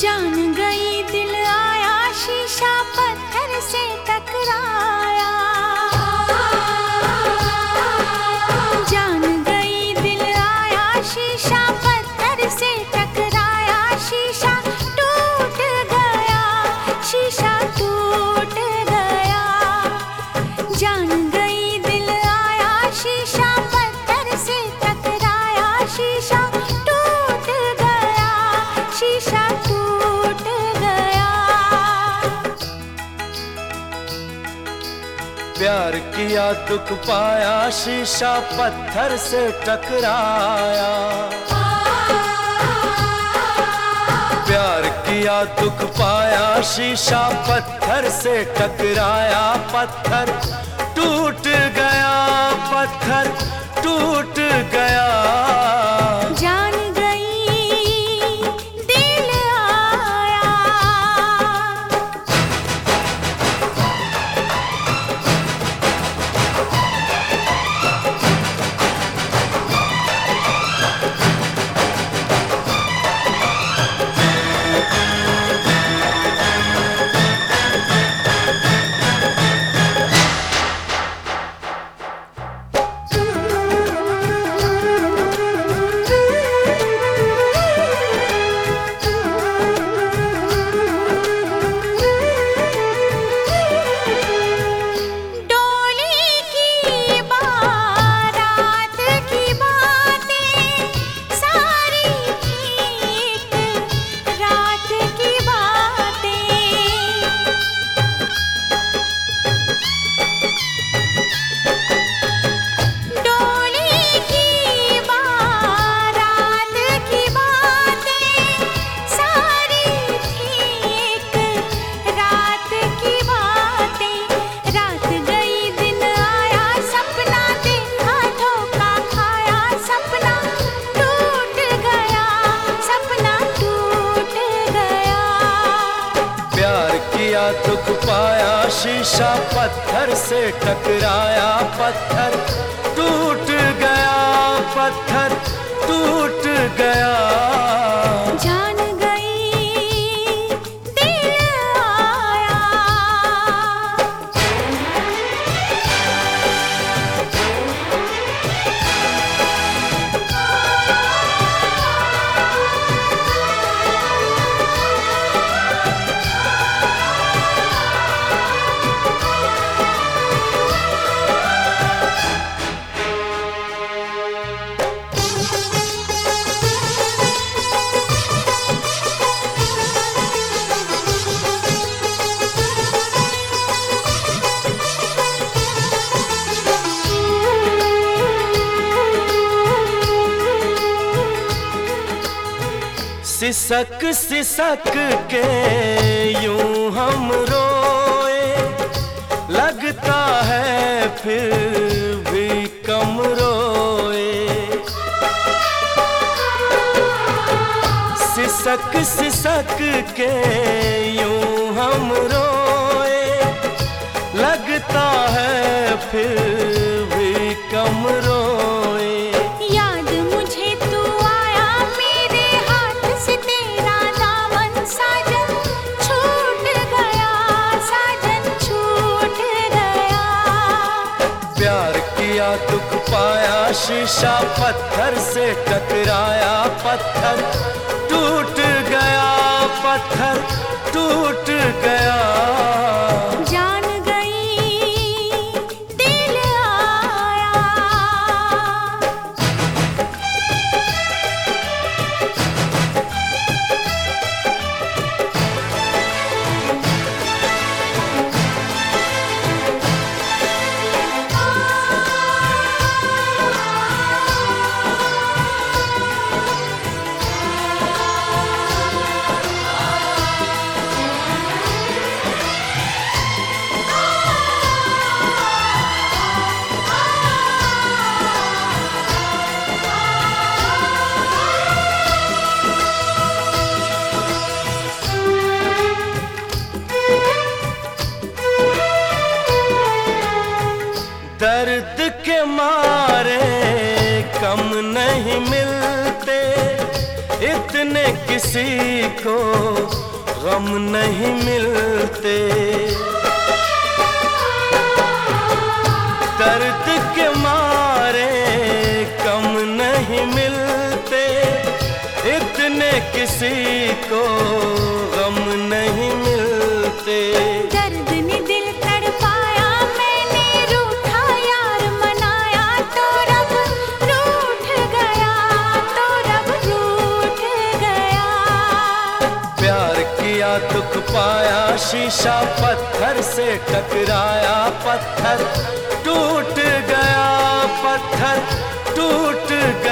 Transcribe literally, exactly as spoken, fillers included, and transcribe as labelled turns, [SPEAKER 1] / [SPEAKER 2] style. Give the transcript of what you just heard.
[SPEAKER 1] जान गई दिल आया शीशा पत्थर से टकराया। जान गई दिल आया शीशा पत्थर से टकराया। शीशा टूट गया, शीशा टूट गया। जान गई दिल आया शीशा पत्थर से टकराया। शीशा टूट गया, शीशा टूट गया।
[SPEAKER 2] प्यार किया दुख पाया शीशा पत्थर से टकराया। प्यार किया दुख पाया शीशा पत्थर से टकराया। पत्थर टूट गया, पत्थर टूट गया।
[SPEAKER 1] जान गई दिल आया।
[SPEAKER 2] दुख पाया शीशा पत्थर से टकराया। पत्थर टूट गया, पत्थर टूट गया।
[SPEAKER 1] जान गई दिल आया।
[SPEAKER 2] सिसक सिसक के यूं हम रोए, लगता है फिर भी कम रोए। सिसक सिसक के यूं हम रोए, लगता है फिर भी कम रोए।
[SPEAKER 1] याद मुझे तू आया मेरे हाथ से तेरा दामन साजन छूट गया, साजन छूट गया।
[SPEAKER 2] प्यार किया दुख पाया शीशा पत्थर से टकराया। पत्थर टूट गया, पत्थर टूट गया।
[SPEAKER 1] जान गई दिल आया।
[SPEAKER 2] दर्द के मारे कम नहीं मिलते, इतने किसी को गम नहीं मिलते। दर्द के मारे कम नहीं मिलते, इतने किसी को गम नहीं मिलते।
[SPEAKER 1] दर्द ने दिल तड़पाया, मैंने रूठा यार मनाया, तो रब रूठ गया, तो रब रूठ गया।
[SPEAKER 2] प्यार किया दुख पाया, शीशा पत्थर से टकराया, पत्थर टूट गया, पत्थर टूट